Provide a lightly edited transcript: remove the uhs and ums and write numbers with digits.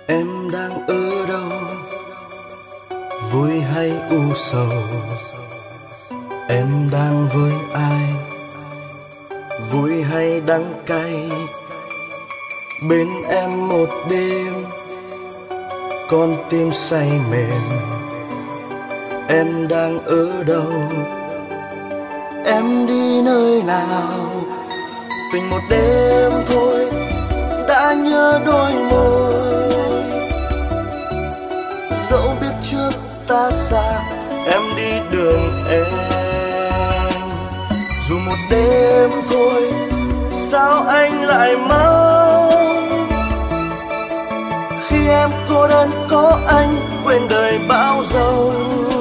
Em đang ở đâu, vui hay u sầu? Em đang với ai, vui hay đắng cay? Bên em một đêm, con tim say mềm. Em đang ở đâu, em đi nơi nào? Tình một đêm thôi đã nhớ đôi môi. Dẫu biết trước ta xa, em đi đường em. Dù một đêm thôi, sao anh lại mong? Khi em cô đơn có anh, quên đời bão giông.